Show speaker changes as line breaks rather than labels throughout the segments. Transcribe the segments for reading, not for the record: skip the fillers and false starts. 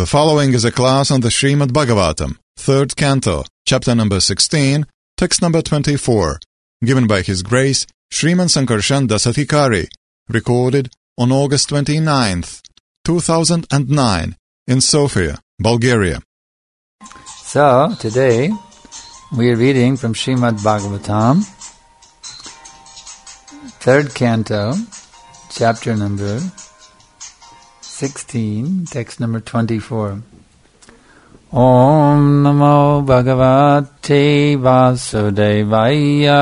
The following is a class on the Srimad Bhagavatam, 3rd Canto, chapter number 16, text number 24, given by His Grace Sriman Sankarshan Dasathikari, recorded on August 29th, 2009, in Sofia, Bulgaria.
So, today, we are reading from Srimad Bhagavatam, 3rd Canto, chapter number 16, text number 24. Om Namo Bhagavate Vasudevaya.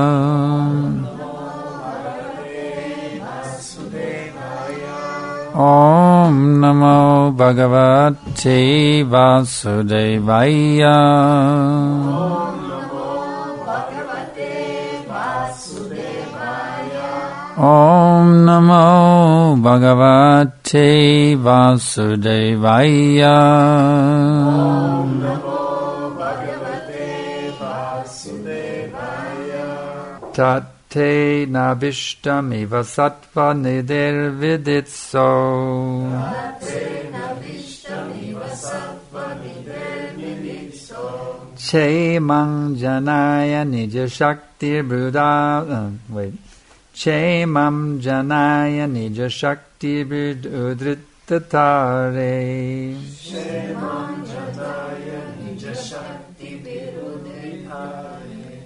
Om Namo Bhagavate Vasudevaya. Om Namo Bhagavate Vasudevaya. Om Namo Bhagavate Vasudevaya. Tate nabishtamiva sattva nidirviditso. Tate nabishtamiva sattva nidirviditso. Che mang janaya nija shaktir buddha. Che mam janaya nija shakti vid udrittatare. Che mam janaya nija shakti vid udrittatare.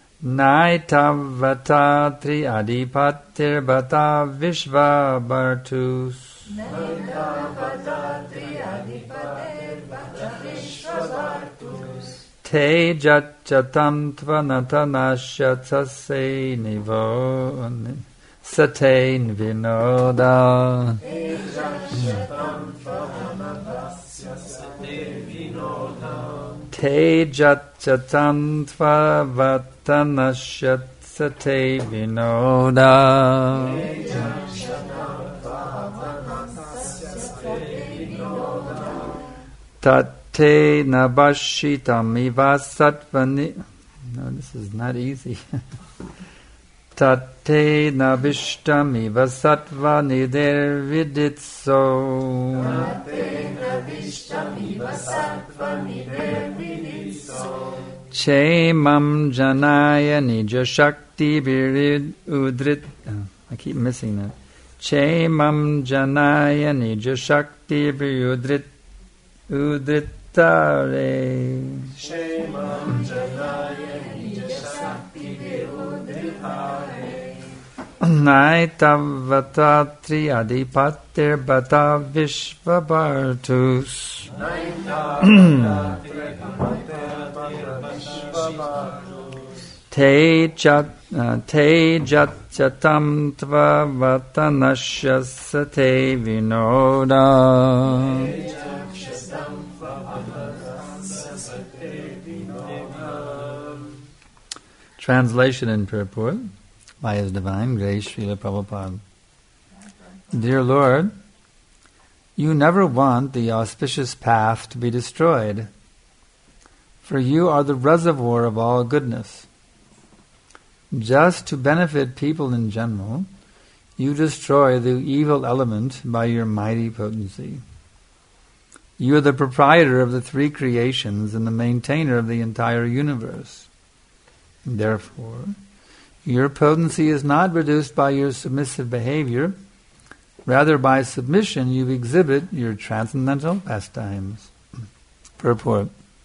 Naitavatri adipatir bata vishvabartus. Naitavatri adipatir bata vishvabartus. Te jachatam tvanatanashyatase nivo sate vinoda. Te jachatam tvanatanashyatase vinoda. Te jachatam tvanatanashyatase vinoda. Te jachatam tvanatanashyatase vinoda. Te nabashitam iva sattvani. No, this is not easy. Tate nabishtam iva sattvani derviditso. Tate nabishtam iva sattvani derviditso. Che mam janaya nija shakti virid udrit. I keep missing that. Che mam janaya nija shakti virid udrit. Tare. Shemam janaya nija shakti virudritare. Naitavatri adipatir bata vishvabartus. Naitavatri adipatir vishvabartus. Te jatyatam tvavatanashyasate vinoda. Translation and purport by His Divine Grace Srila Prabhupada. Dear Lord, you never want the auspicious path to be destroyed, for you are the reservoir of all goodness. Just to benefit people in general, you destroy the evil element by your mighty potency. You are the proprietor of the three creations and the maintainer of the entire universe. Therefore, your potency is not reduced by your submissive behavior. Rather, by submission, you exhibit your transcendental pastimes. Purport.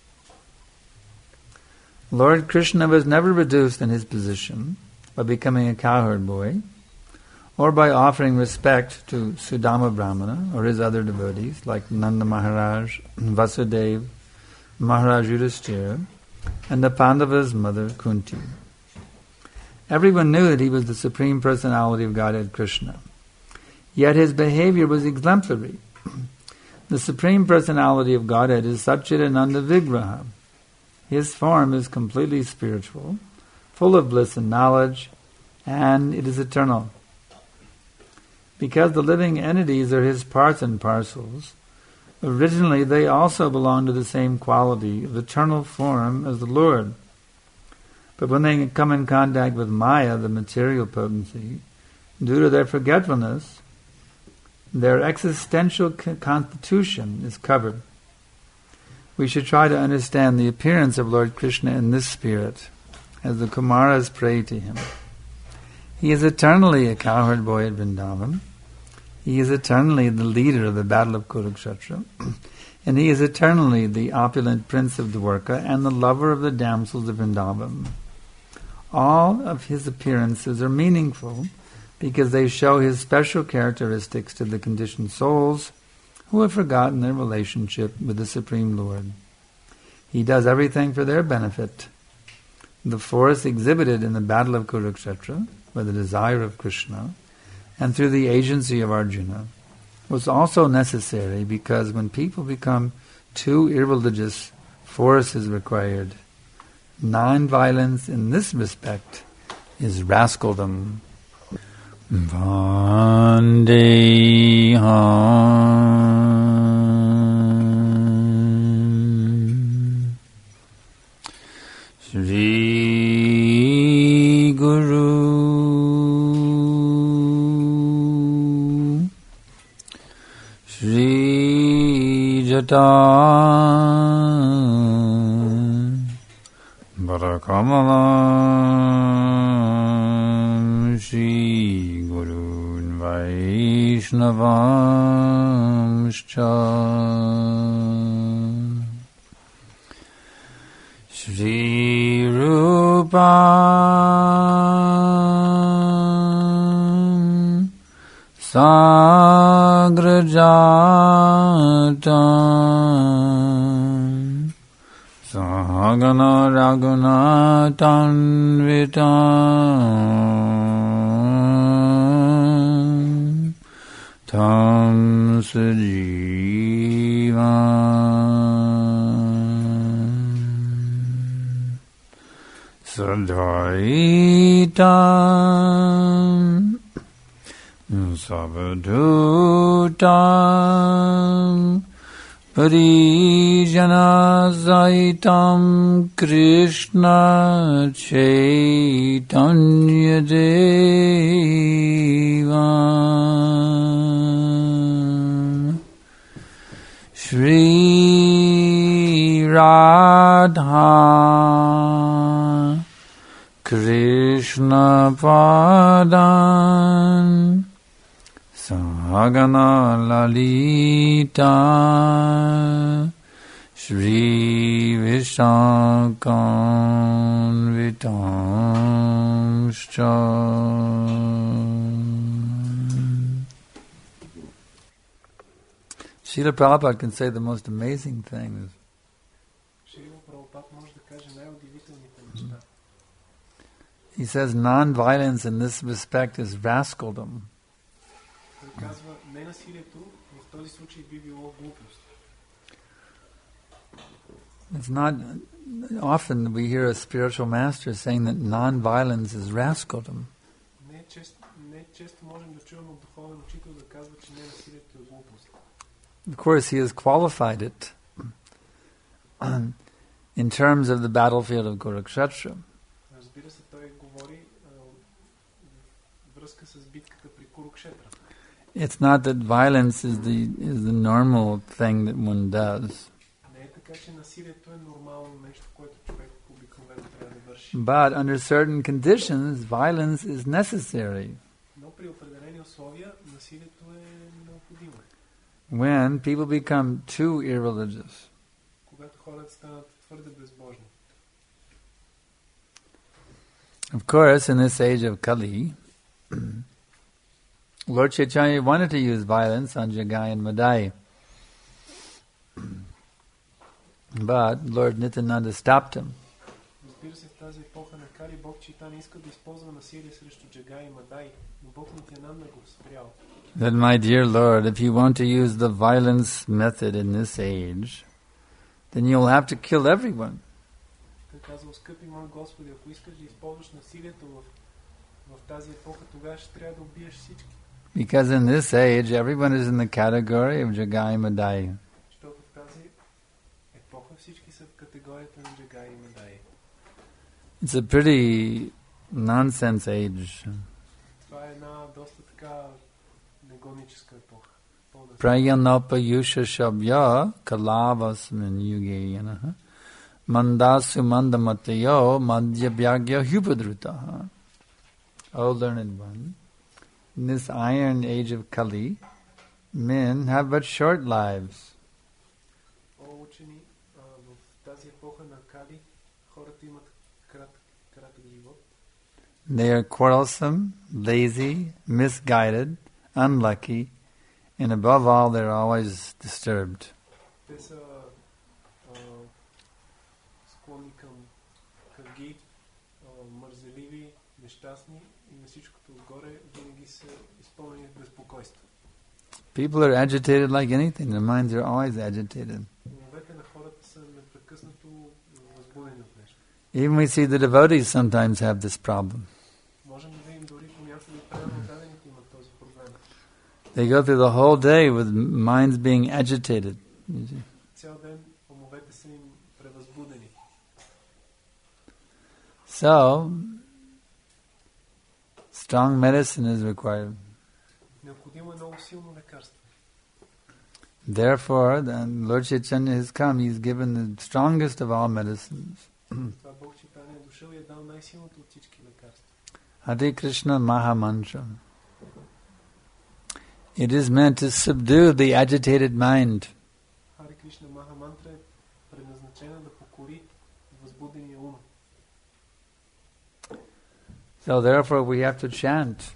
Lord Krishna was never reduced in his position by becoming a cowherd boy, or by offering respect to Sudama Brahmana or his other devotees like Nanda Maharaj, Vasudeva, Maharaj Yudhishthira, and the Pandavas' mother Kunti. Everyone knew that he was the Supreme Personality of Godhead Krishna. Yet his behavior was exemplary. The Supreme Personality of Godhead is Satchidananda Vigraha. His form is completely spiritual, full of bliss and knowledge, and it is eternal. Because the living entities are his parts and parcels, originally they also belong to the same quality of eternal form as the Lord. But when they come in contact with Maya, the material potency, due to their forgetfulness, Their existential constitution is covered. We should try to understand the appearance of Lord Krishna in this spirit, as the Kumaras pray to him. He is eternally a cowherd boy at Vrindavan. He is eternally the leader of the battle of Kurukshetra. And he is eternally the opulent prince of Dwarka and the lover of the damsels of Vrindavan. All of his appearances are meaningful because they show his special characteristics to the conditioned souls who have forgotten their relationship with the Supreme Lord. He does everything for their benefit. The force exhibited in the battle of Kurukshetra, by the desire of Krishna, and through the agency of Arjuna, was also necessary because when people become too irreligious, force is required. Non-violence in this respect is rascaldom. Vandeham Shri Guru Shri Jata Barakamalam Shri Gurun Vaishnavamscha Shri Rupam Sagrajatam Sahagana Ragunatanvitam Tam Sajivam Sadhaitam Sabadhutam Parijana Saitam Krishna Chaitanya Deva Shri Radha Krishna Padan Sahagana Lalita Shri Vishakanvitamscha. Srila Prabhupada can say the most amazing things. He says non-violence in this respect is rascaldom. It's not often we hear a spiritual master saying that non-violence is rascaldom. Of course, he has qualified it in terms of the battlefield of Kurukshetra. It's not that violence is the normal thing that one does. But under certain conditions, violence is necessary. When people become too irreligious. Of course, in this age of Kali, Lord Chaitanya wanted to use violence on Jagai and Madai. But Lord Nityananda stopped him. That, my dear Lord, if you want to use the violence method in this age, then you'll have to kill everyone. Because in this age, everyone is in the category of Jagai Madai. It's a pretty nonsense age. Prayanopa Yusha Shabya Kalavasmin Yugeyana Mandasu Mandamatayo Madhyabhyagya Hupadrutaha. O learned one, in this iron age of Kali, men have but short lives. They are quarrelsome, lazy, misguided, unlucky, and above all, they're always disturbed. People are agitated like anything. Their minds are always agitated. Even we see the devotees sometimes have this problem. They go through the whole day with minds being agitated. So, strong medicine is required. Therefore, then Lord Chaitanya has come. He's given the strongest of all medicines. Hare Krishna Maha Mantra. It is meant to subdue the agitated mind. So therefore we have to chant.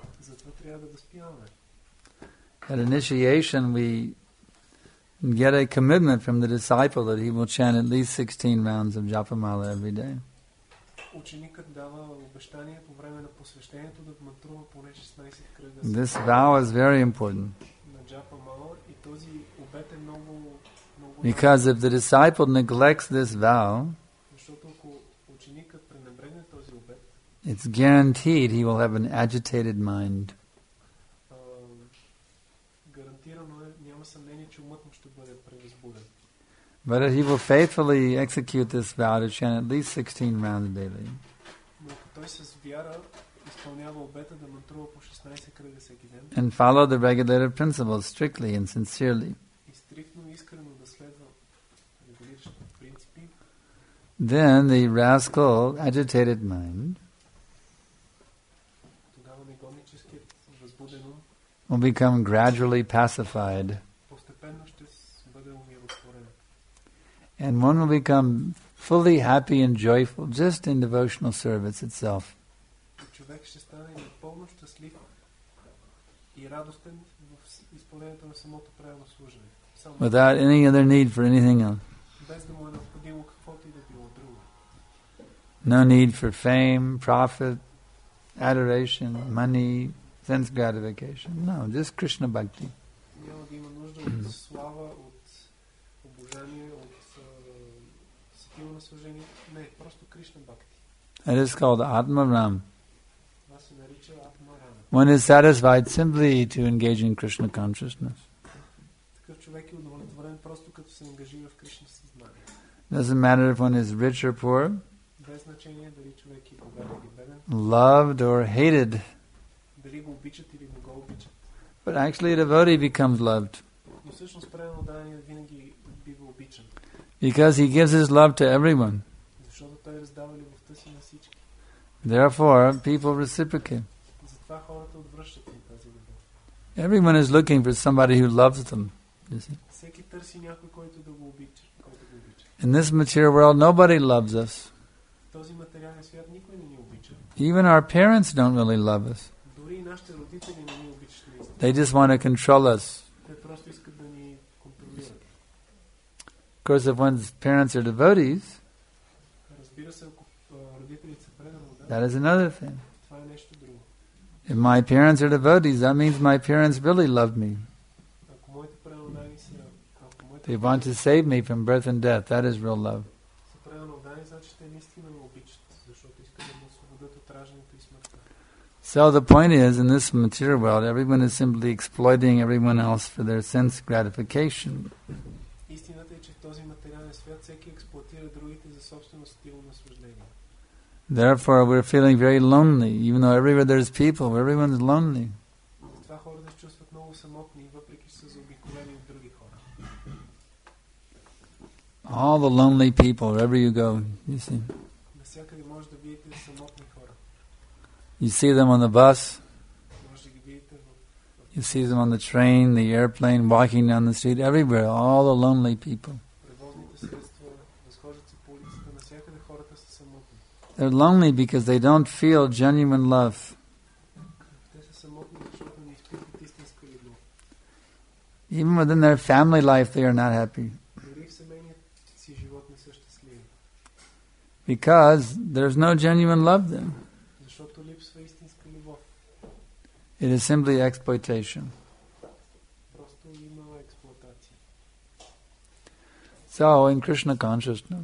At initiation we get a commitment from the disciple that he will chant at least 16 rounds of Japamala every day. This vow is very important. Because if the disciple neglects this vow, it's guaranteed he will have an agitated mind. But if he will faithfully execute this vow to chant at least 16 rounds daily, and follow the regulative principles strictly and sincerely, then the rascal, agitated mind will become gradually pacified. And one will become fully happy and joyful just in devotional service itself. Without any other need for anything else. No need for fame, profit, adoration, money, sense gratification. No, just Krishna Bhakti. It is called Atma Ram. One is satisfied simply to engage in Krishna consciousness. Doesn't matter if one is rich or poor, loved or hated. But actually a devotee becomes loved. Because he gives his love to everyone. Therefore, people reciprocate. Everyone is looking for somebody who loves them. You see? In this material world, nobody loves us. Even our parents don't really love us. They just want to control us. Of course, if one's parents are devotees, that is another thing. If my parents are devotees, that means my parents really love me. They want to save me from birth and death. That is real love. So the point is, in this material world, everyone is simply exploiting everyone else for their sense gratification. Therefore, we're feeling very lonely. Even though everywhere there's people, everyone's lonely.
това хората се чувстват много самотни, въпреки че са заобиколени от други хора.
All the lonely people, wherever you go, you see.
Навсякъде може да видите самотни хора.
You see them on the bus,
Може да ги видите
you see them on the train, the airplane, walking down the street, everywhere, all the lonely people.
превозните средства, разхождат се по улицата, навсякъде хората са самотни.
They're lonely because they don't feel genuine love.
Те са самотни, защото не изпитват истинска любов.
Even within their family life, they are not happy.
Дори в семейният си живот не са щастливи.
Because there's no genuine love there.
Защото липсва истинска любов.
It is simply exploitation.
Просто има експлоатация.
So, in Krishna consciousness,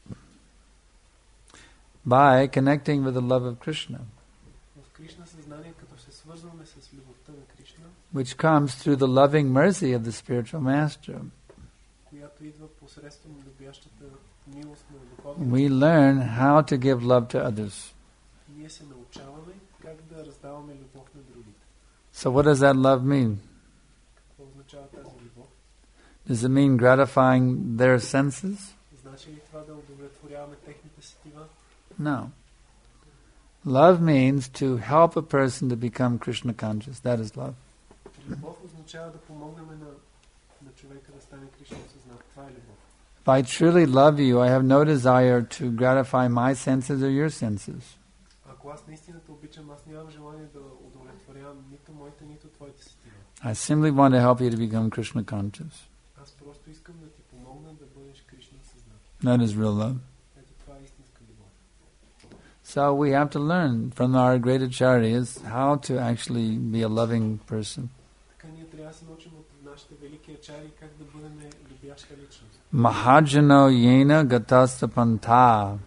by connecting with the love of Krishna,
В Кришна съзнание, като се свързваме с любовта на Кришна,
which comes through the loving mercy of the spiritual master,
която идва посредством любящата милост на духовния,
we learn how to give love to others.
ние се научаваме как да раздаваме любов на другите.
So what does that love mean?
Какво означава тази любов?
Does it mean gratifying their senses?
Значи ли това да удовлетворяваме техните сетива?
No. Love means to help a person to become Krishna conscious. That is love.
Любов означава да помогнем на човека да стане Кришна съзнат. Това е любов.
If I truly love you, I have no desire to gratify my senses or your senses.
Ако аз наистина те обичам, аз нямам желание да удовлетворявам нито моите, нито твоите сетива.
I simply want to help you to become Krishna conscious.
Аз просто искам да ти помогна да бъдеш Кришна съзнат.
That is real love.
Ето това е истинска любов.
So we have to learn from our great acharyas how to actually be a loving person.
Така ние трябва да се научим от нашите велики ачари как да бъдем любяща личност.
Mahajano yena gatasta pantha.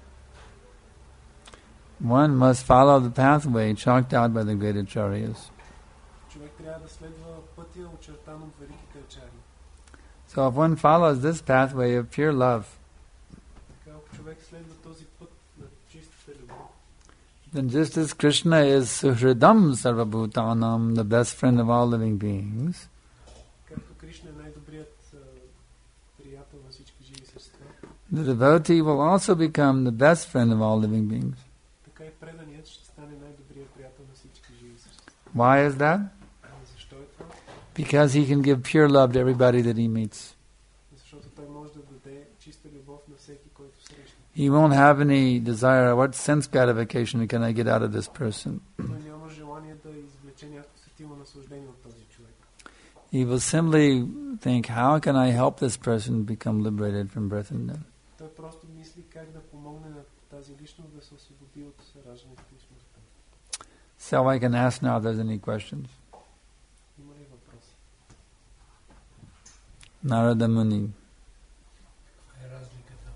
One must follow the pathway chalked out by the great acharyas.
Човек трябва да следва пътя, очертан от великите ачари.
So if one follows this pathway of pure love,
Така, ако човек следва този път на чистата любов,
then just as Krishna is Suhridam Sarvabhutanam, the best friend of all living beings,
както Кришна е най-добрият приятел на всички живи същества,
the devotee will also become the best friend of all living beings.
така и преданият ще стане най-добрият приятел на всички живи същества.
Why is that?
Защо е това?
Because he can give pure love to everybody that he meets.
Защото той може да даде чиста любов на всеки, който среща.
He won't have any desire, what sense gratification can I get out of this person?
Той няма желание да извлече някакво сетиво наслаждение от този човек.
He will simply think, how can I help this person become liberated from birth and death?
Той просто мисли как да помогне на тази личност да се освободи от раждането и смъртта.
So I can ask now if there's any questions.
Има ли въпроси?
Narada Muni.
Каква е разликата?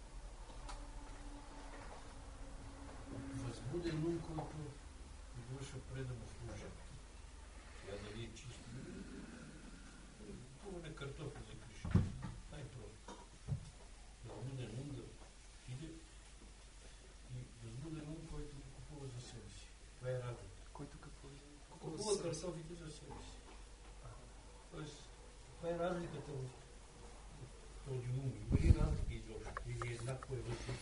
Възбуден ум, който извършва предано служение. Тя дали е чисто. Купуване картофи за Кришна. Най-просто. Възбуден ум да иде и възбуден ум, който го купува за себе си. Това е разлика.
Който какво е?
Купува картофите за себе си. Тоест, каква е разликата в този ум? Има ли разлика изобщо? Или еднакво е вътре?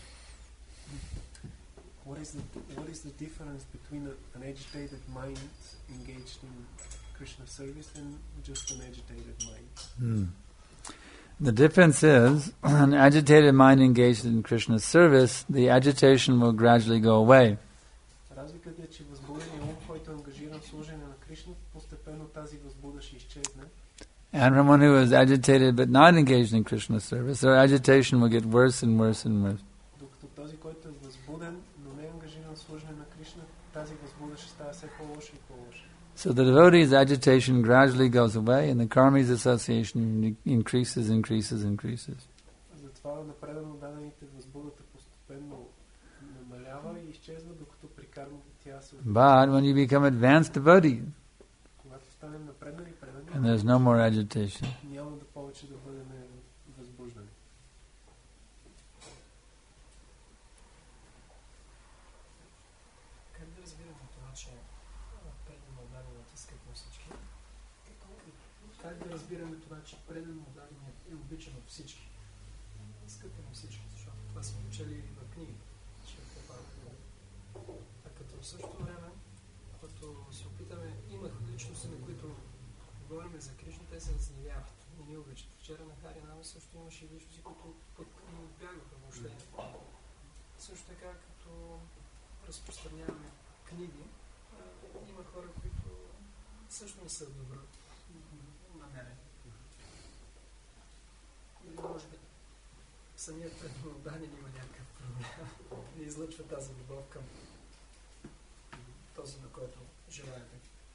What is the difference between an agitated mind engaged in Krishna service and just an agitated mind?
The difference is, an agitated mind engaged in Krishna's service, the agitation will gradually go away.
Разликата е, че възбуденият ум, който е ангажиран в служение на Кришна, постепенно тази възбуда ще изчезне.
And from one who is agitated but not engaged in Krishna's service, their agitation will get worse and worse and worse.
Докато този, който е възбуден, но не е ангажиран в служение на Кришна, тази възбуда ще става все по-лоша и по-лоша.
So the devotee's agitation gradually goes away and the karmi's association increases.
Затова напредано дадените възбудата постепенно намалява и изчезва, докато при кармата тя се
But when you become advanced devotee,
когато станем напреднали предани,
and there's no more agitation.
няма да повече да бъдем възбуждани.
Как да разбирате това, че предано дадената скъпна всички, Значи предано дарение е обичано от всички. Скъпи на всички, защото това сме учили в книги. А като в същото време, като се опитаме, имах личности, на които говорим за Кришна, те се разгневяват. Не ни обичат. Вчера на Хари Нама също имаше личности, които пък ни отбягваха въобще. Също така, като разпространяваме книги, има хора, които също не са добро намерени. Или може би самият преданин има някакъв проблем. Не излъчва тази любов към този, на който желаете.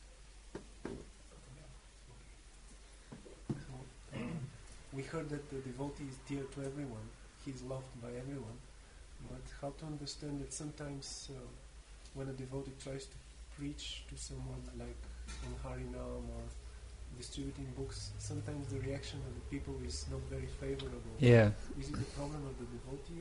We heard that the devotee is dear to everyone. He is loved by everyone. But how to understand that sometimes when a devotee tries to preach to someone like in Harinam or distributing books, sometimes the reaction of the people is not very favorable.
Yeah.
Is it the problem of the devotee?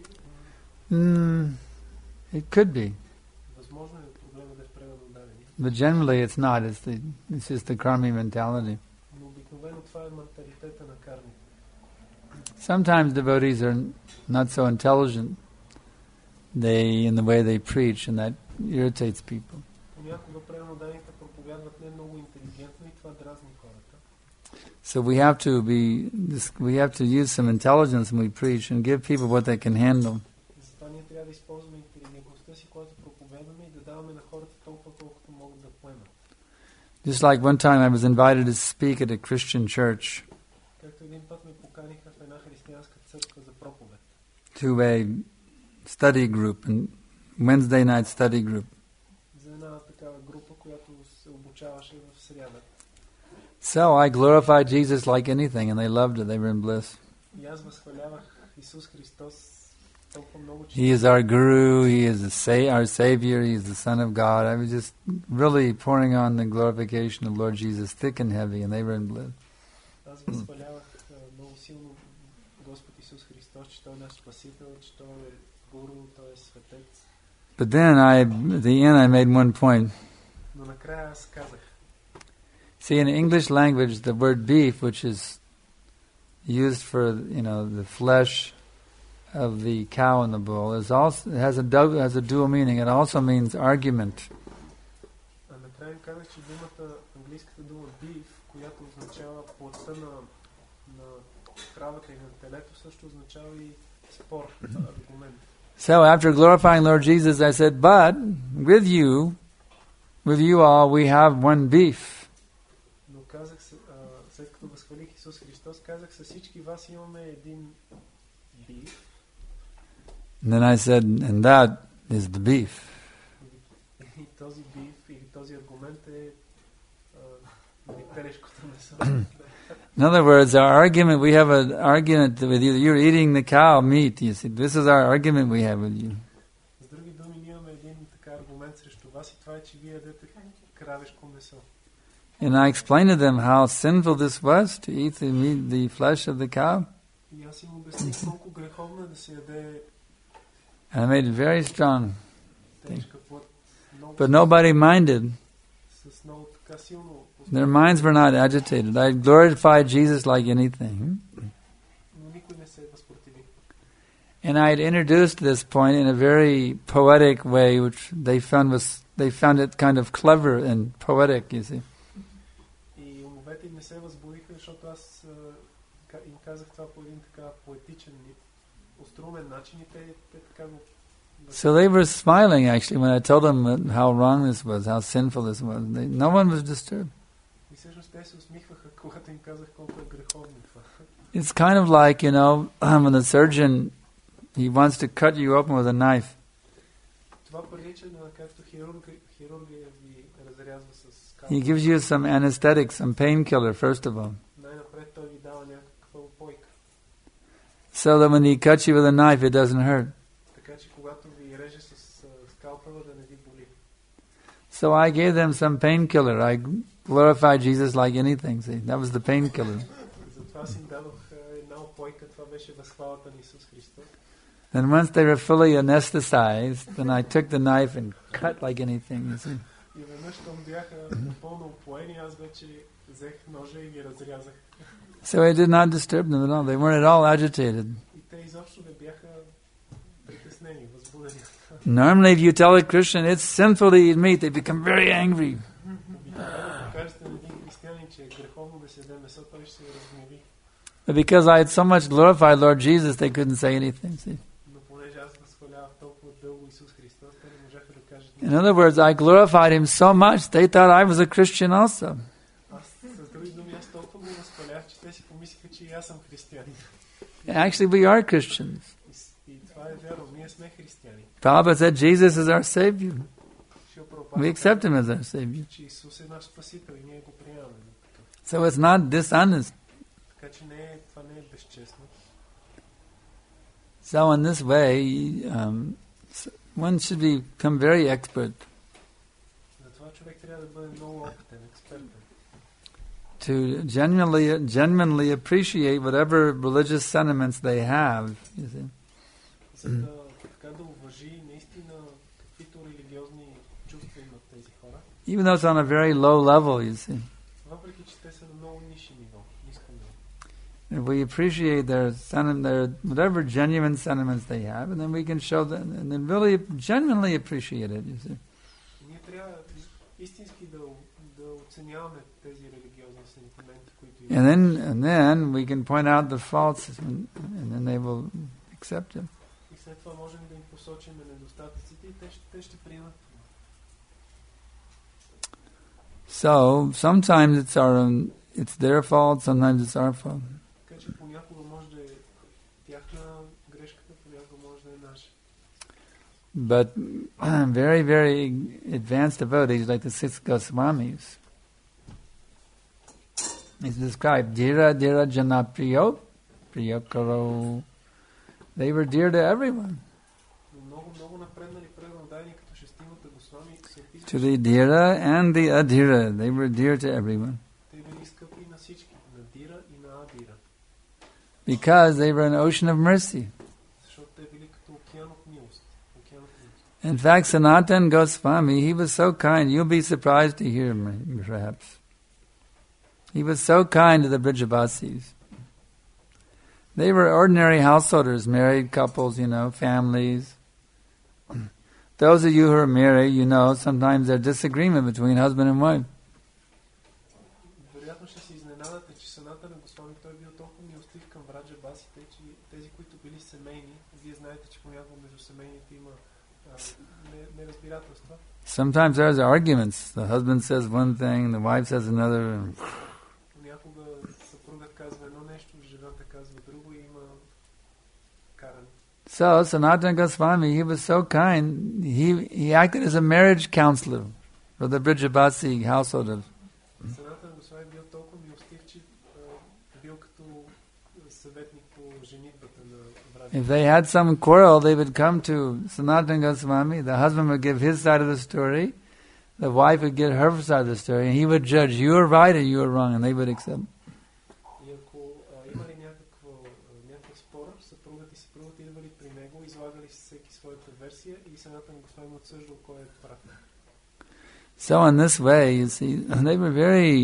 It could be.
Възможно е проблема да е в преданодадени.
But generally it's not. It's just the karmi mentality.
Но обикновено това е менталитета на кармите.
Sometimes devotees are not so intelligent in the way they preach, and that irritates people.
Понякога преданодадените проповядват не много интелигентно и това дразни хората.
So we have to use some intelligence when we preach and give people what they can handle.
Затова ние трябва да използваме интелигентността си, когато проповядваме и да даваме на хората толкова, колкото могат да поемат.
Just like one time I was invited to speak at a Christian church
Както един път ме поканиха в една християнска църква за проповед.
to a study group, and Wednesday night study group.
За една такава група, която се обучаваше в сряда.
So I glorified Jesus like anything, and they loved it. They were in bliss.
И аз възхвалявах Исус Христос толкова много, че
He is our guru, He is our Savior, He is the Son of God. I was just really pouring on the glorification of Lord Jesus thick and heavy, and they were in bliss.
аз възхвалявах много силно Господ Исус Христос, че Той е наш Спасител, че Той е гуру, Той е светец.
But then at the end I made one point.
Но накрая аз казах,
See, in English language, the word beef, which is used for the flesh of the cow and the bull, has a dual meaning. It also means argument.
а накрая казах, че думата, английската дума beef, която означава плътта на кравата и на телето, също означава и спор, аргумент.
So after glorifying Lord Jesus, I said, but with you all, we have one beef.
Но казах, след като възхвалих Исус Христос, казах, с всички вас имаме един beef.
And then I said, and that is the beef.
И този beef или този аргумент е телешкото месо.
In other words, our argument, we have an argument with you. You're eating the cow meat. You see, this is our argument we have with you.
С други думи, ние имаме един така аргумент срещу вас и това е, че вие ядете кравешко месо.
And I explained to them how sinful this was to eat the flesh of the cow.
И аз им обясних колко греховно е да се яде
And I made it very strong.
тежка плът.
But nobody minded.
С много така силно.
Their minds were not agitated. I glorified Jesus like anything.
Но никой не се възпротиви.
And I had introduced this point in a very poetic way, which they found it kind of clever and poetic, you see.
И умовете им не се възбудиха, защото аз им казах това по един така поетичен, острумен начин и те така го...
So they were smiling actually when I told them how wrong this was, how sinful this was. No one was disturbed.
И всъщност те се усмихваха, когато им казах колко е греховно това.
It's kind of like, when the surgeon, he wants to cut you open with a knife.
Това прилича на както хирурга ви разрязва с капа.
He gives you some anesthetic, some painkiller, first of all.
Най-напред той ви дава някаква упойка.
So that when he cuts you with a knife, it doesn't hurt.
Така че когато ви реже с скалпела да не ви боли.
So I gave them some painkiller. I glorified Jesus like anything. See, that was the painkiller.
Затова аз им дадох една упойка, това беше възхвалата на Исус Христос.
Then once they were fully anesthetized, then I took the knife and cut like anything, you see.
И веднъж, щом бяха напълно упоени, аз вече взех ножа и ги разрязах.
So it did not disturb them at all. They weren't at all agitated.
И те изобщо не бяха притеснени, възбудени.
Normally, if you tell a Christian it's sinful to eat meat, they become very angry.
Ако кажете на един християнин, че е греховно да се яде месо, той ще се разгневи.
But because I had so much glorified Lord Jesus, they couldn't say anything. See?
Но понеже аз възхвалявах толкова дълго Исус Христос, те не можаха да кажат
In
нищо.
other words, I glorified Him so much, they thought I was a Christian also.
Аз с други думи, аз толкова го възхвалях, че те си помислиха, че и аз съм християнин.
Actually, we are Christians.
И това е вярно, ние сме християни.
Prabhupada said Jesus is our Savior.
Шрила Прабхупада
We accept Him as our Savior.
че Исус е наш спасител и ние го приемаме.
So it's not dishonest.
Така че това не е безчестно.
So in this way, one should become very expert
Затова човек трябва да бъде много опитен, експертен.
to genuinely appreciate whatever religious sentiments they have. You see.
За да така да уважи наистина каквито религиозни чувства имат тези хора.
Even though it's on a very low level, you see.
Въпреки че те са на много ниско ниво.
If we appreciate their whatever genuine sentiments they have, and then we can show them, and then really genuinely appreciate it, you see.
Ние трябва истински да оценяваме тези религиозни сентименти, които имат.
And then we can point out the faults, and then they will accept it.
И след това можем да им посочим недостатъците и те ще приемат.
So sometimes it's their fault, sometimes it's our fault.
Така че понякога може да е тяхна грешката, понякога може да е наша.
But very, very advanced devotees, like the six Goswamis, is described, Dhira Dhira Jana Priyo, Priyakaro. They were dear to everyone.
Но много напреднали преданодайни, като шестимата Госвами, се опитват.
To the Dhira and the Adhira, they were dear to everyone.
Те били скъпи на всички, на Дира и на Адира.
Because they were an ocean of mercy.
Защото те били като океан от милост.
In fact, Sanatan Goswami, he was so kind, you'll be surprised to hear him, perhaps. He was so kind to the Brijavasis. They were ordinary householders, married couples, families. Those of you who are married, sometimes there's disagreement between husband and wife.
Вероятно ще се изненадате, че Санатана Госвами той бил толкова милостив към Браджабасите, че тези, които били семейни, вие знаете, че понякога между семейните има неразбирателства.
Sometimes there's arguments. The husband says one thing, the wife says another.
Понякога съпругът казва едно нещо, жената казва друго и има каране.
So Sanatana Goswami, he was so kind. He acted as a marriage counselor for the Brijabasi householders.
Санатана Госвами бил толкова милостив, че бил като съветник по женитбата на Браджа.
If they had some quarrel, they would come to Sanatana Goswami. The husband would give his side of the story. The wife would give her side of the story. And he would judge, you are right and you are wrong. And they would accept.
И ако имали някакъв спор, съпругът и съпругът идвали при него, излагали всеки своята версия и Санатана Госвами отсъждал кой е прав.
So in this way, you see, they were very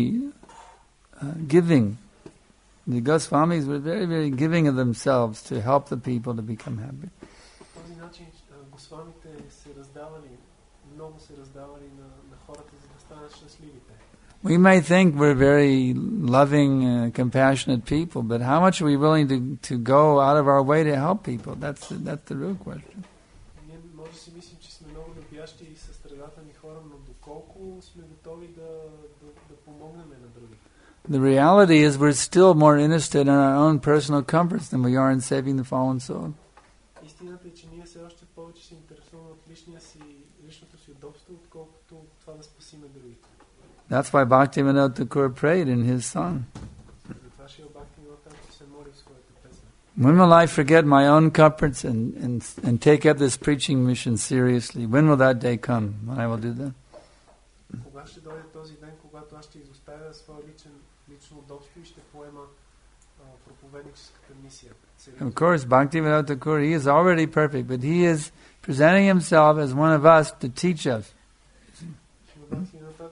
giving. The Goswamis were very, very giving of themselves to help the people to become happy.
По този начин Госвамите се раздавали, много се раздавали на хората, за да станат щастливите.
We may think we're very loving, compassionate people, but how much are we willing to go out of our way to help people? That's the real question.
Ние може да си мислим, че сме много любящи и състрадателни хора, но доколко сме готови да помогнем на други?
The reality is we're still more interested in our own personal comforts than we are in saving the fallen soul.
Истината е, че ние все още повече се интересуваме от личното си удобство, отколкото това да спасиме другите.
That's why Bhaktivinoda Thakur prayed in his song.
Затова Шрила Бхактивинода Тхакур се моли в своята песен.
When will I forget my own comforts and take up this preaching mission seriously? When will that day come when I will do that?
Кога ще дойде този ден, когато аз ще изоставя своя лично удобство и ще поема проповедническата мисия?
Of course, Bhaktivinoda Thakur, he is already perfect, but he is presenting himself as one of us to teach us.
Шрила Бхактивинода Тхакур, разбира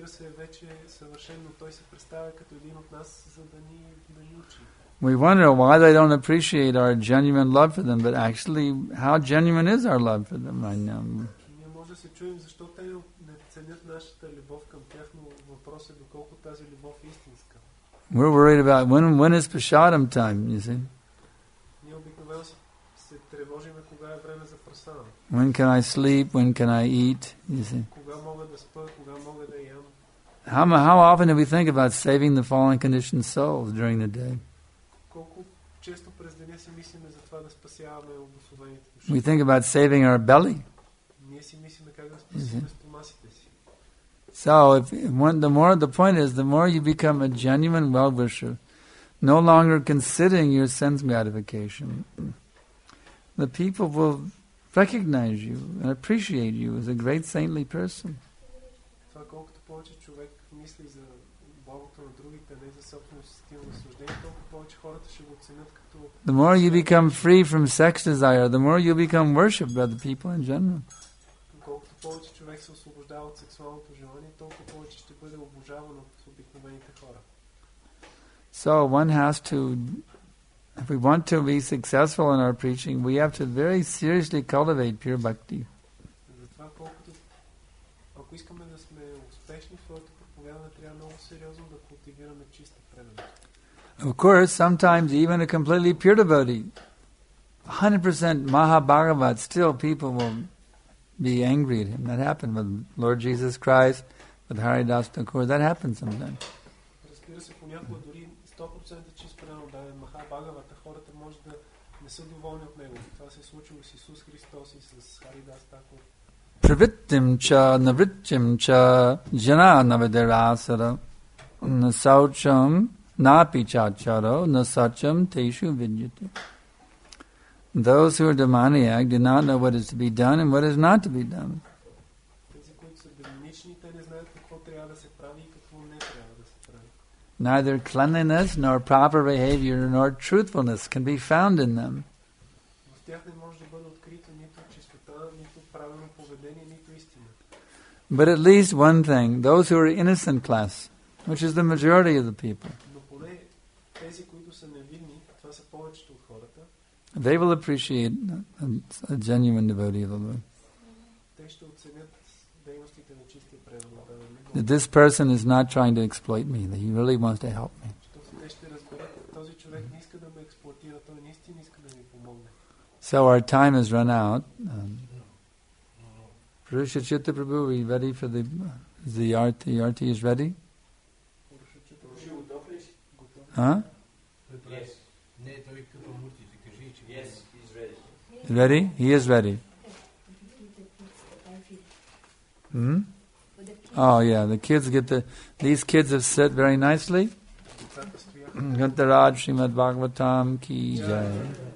разбира се, вече е съвършен, но той се представя като един от нас, за да ни учи.
We wonder why they don't appreciate our genuine love for them, but actually, how genuine is our love for them right now?
Ние може да се чуем защо те не ценят нашата любов към тях, но въпрос е доколко тази любов е истинска.
We're worried about when is Prasadam time, you see?
Ние обикновено се тревожиме кога е време за прасада.
When can I sleep? When can I eat? You see?
Кога мога да спа, кога мога да ям.
How often do we think about saving the fallen conditioned souls during the day?
Колко често през деня си мислиме за това да спасяваме обособените души.
We think about saving our belly.
Ние си мислиме как да спасиме стомасите си.
So, the point is, the more you become a genuine well-wisher, no longer considering your sense gratification, the people will recognize you and appreciate you as a great saintly person.
Това колкото повече човек мисли за благото на другите, не за собственото си стилно наслаждение, толкова повече хората ще го оценят като...
The more you become free from sex desire, the more you become worshipped by the people in general.
Колкото повече човек се освобождава от сексуалното желание, толкова повече ще бъде обожаван от обикновените хора.
So one has to, if we want to be successful in our preaching, we have to very seriously cultivate pure bhakti.
Затова колкото, ако искаме да сме успешни в своето проповядане, трябва много сериозно да култивираме чиста преданост.
Of course, sometimes even a completely pure devotee, 100% Mahabhagavat, still people will be angry at him. That happened with Lord Jesus Christ, with Haridas Thakur. That happens sometimes.
Разбира се, понякога дори 100% чист предан даден Махабхагавата, хората може да не са доволни от него. Това се е случило с Исус Христос и с Харидас Такур.
Pravrittim cha navrittim cha jana navaderasara nasaucham napi chacharo nasacham teshu vidyate. Those who are demoniac do not know what is to be done and what is not to be done.
Тези, които са демонични, те не знаят какво трябва да се прави и какво не трябва да се прави.
Neither cleanliness nor proper behavior nor truthfulness can be found in them.
В тях не може да бъде открито нито чистота, нито правилно поведение, нито истина.
But at least one thing, those who are innocent class, which is the majority of the people,
Но поне тези, които са невинни, това са повечето от хората,
they will appreciate a genuine devotee of the Lord.
те ще оценят дейностите на чистия предан.
That this person is not trying to exploit me, that he really wants to help me.
Те ще разберат, този човек не иска да ме експлоатира, той наистина иска да ми помогне.
So our time has run out. Purusha Chitta Prabhu, are you ready for the arti? The arti is ready? Huh?
Yes. Не, той като муртите, кажи, че... Yes, he's ready.
Ready? He is ready. Oh yeah, these kids have sit very nicely. Gantaraj Srimad Bhagavatam ki jai.